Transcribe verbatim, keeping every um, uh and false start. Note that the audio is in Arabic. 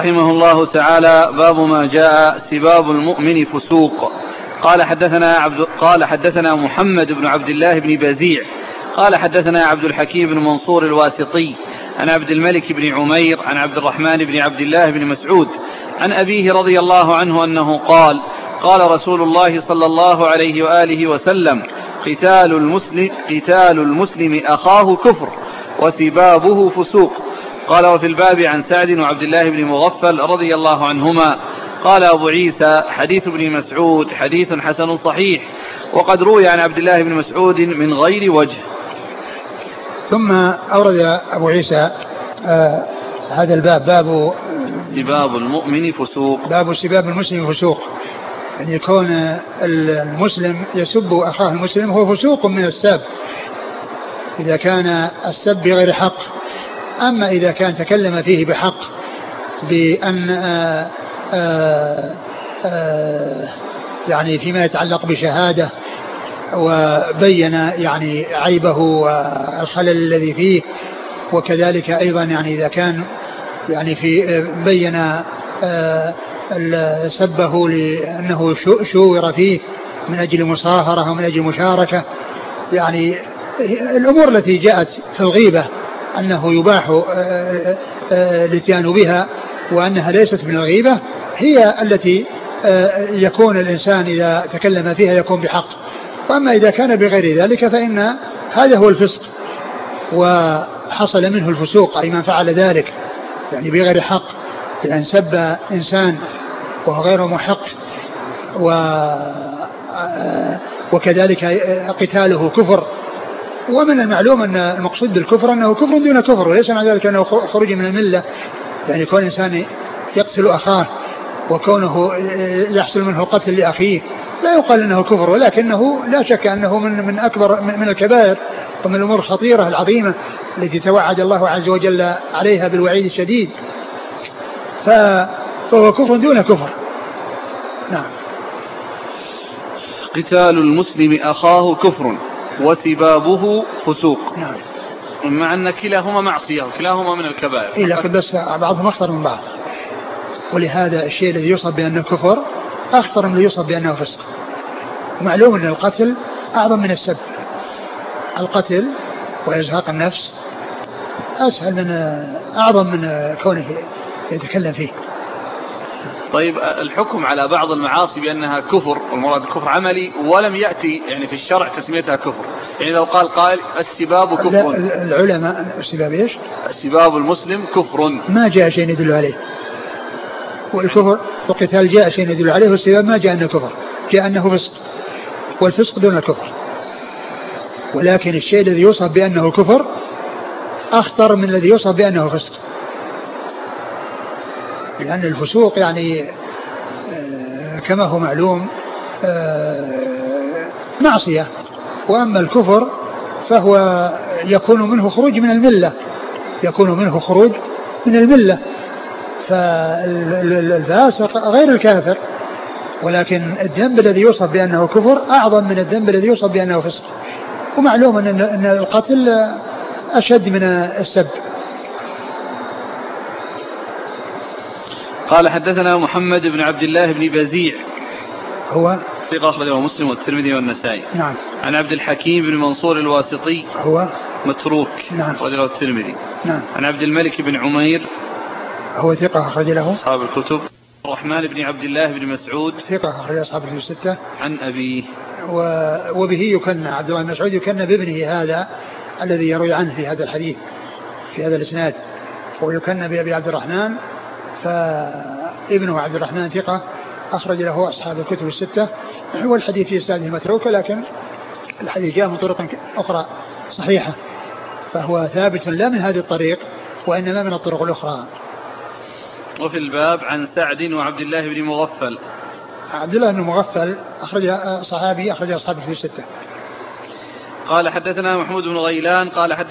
رحمه الله تعالى: باب ما جاء سباب المؤمن فسوق. قال حدثنا عبد قال حدثنا محمد بن عبد الله بن بزيع قال حدثنا عبد الحكيم بن منصور الواسطي عن عبد الملك بن عمير عن عبد الرحمن بن عبد الله بن مسعود عن أبيه رضي الله عنه أنه قال: قال رسول الله صلى الله عليه وآله وسلم: قتال المسلم, قتال المسلم أخاه كفر وسبابه فسوق. قال: وفي الباب عن سعد وعبد الله بن مغفل رضي الله عنهما. قال أبو عيسى: حديث ابن مسعود حديث حسن صحيح، وقد روي عن عبد الله بن مسعود من غير وجه. ثم أورد أبو عيسى آه هذا الباب، باب سباب المؤمن فسوق. باب سباب المسلم فسوق، أن يعني يكون المسلم يسب أخاه المسلم هو فسوق من السب إذا كان السب بغير حق. أما إذا كان تكلم فيه بحق، بأن آآ آآ آآ يعني فيما يتعلق بشهادة وبين يعني عيبه والخلل الذي فيه، وكذلك أيضا يعني إذا كان يعني في بين سبه لأنه شور فيه من أجل مصاهرة ومن أجل مشاركة، يعني الأمور التي جاءت في الغيبة أنه يباح الاتيان بها وأنها ليست من الغيبة هي التي يكون الإنسان إذا تكلم فيها يكون بحق. وأما إذا كان بغير ذلك فإن هذا هو الفسق، وحصل منه الفسوق، أي من فعل ذلك يعني بغير حق، لأن سب إنسان وهو غير محق، و وكذلك قتاله كفر. ومن المعلوم أن المقصود بالكفر أنه كفر دون كفر، وليس مع ذلك أنه خروج من الملة. يعني كون إنسان يقتل أخاه وكونه يحصل منه قتل لأخيه لا يقال أنه كفر، ولكنه لا شك أنه من من أكبر من الكبائر ومن الأمور الخطيرة العظيمة التي توعد الله عز وجل عليها بالوعيد الشديد، فهو كفر دون كفر. نعم. قتال المسلم أخاه كفر وسبابه فسوق. نعم. مع أن كلاهما معصية وكلاهما من الكبائر. إيه، لكن بس بعضهم أخطر من بعض، ولهذا الشيء الذي يوصف بأنه كفر أخطر من الذي يوصف بأنه فسق. ومعلوم أن القتل أعظم من السب. القتل وإزهاق النفس أسهل من أعظم من كونه يتكلم فيه. طيب، الحكم على بعض المعاصي بأنها كفر، والمراد كفر عملي، ولم يأتي يعني في الشرع تسميتها كفر. يعني لو قال قائل السباب كفر، العلماء السباب إيش؟ السباب المسلم كفر، ما جاء شيء يدل عليه. والكفر والقتال جاء شيء يدل عليه، والسباب ما جاء أنه كفر، جاء أنه فسق، والفسق دون الكفر. ولكن الشيء الذي يوصف بأنه كفر أخطر من الذي يوصف بأنه فسق، لأن الفسوق يعني كما هو معلوم معصية، وأما الكفر فهو يكون منه خروج من الملة، يكون منه خروج من الملة. فالفاسق غير الكافر، ولكن الذنب الذي يوصف بأنه كفر أعظم من الذنب الذي يوصف بأنه فسق. ومعلوم أن القتل أشد من السب. قال: حدثنا محمد بن عبد الله بن بزيع، هو ثقة أخرجه مسلم والترمذي والنسائي. نعم. عن عبد الحكيم بن منصور الواسطي، هو متروك، نعم، أخرجه الترمذي. نعم. عن عبد الملك بن عمير، هو ثقة أخرج له أصحاب الكتب. الرحمن بن عبد الله بن مسعود، ثقة أخرج أصحاب الكتب الستة. عن أبيه، وبه يكن عبد الله بن مسعود يكن بابنه هذا الذي يروي عنه في هذا الحديث في هذا الإسناد، ويكن بأبي عبد الرحمن، فابنه عبد الرحمن ثقة أخرج له أصحاب الكتب الستة. والحديث في إسناده متروك، لكن الحديث جاء من طرق أخرى صحيحة، فهو ثابت لا من هذه الطريق وإنما من الطرق الأخرى. وفي الباب عن سعد وعبد الله بن مغفل. عبد الله بن مغفل أخرج صحابي أخرج أصحاب الكتب الستة. قال: حدثنا محمود بن غيلان قال حدثنا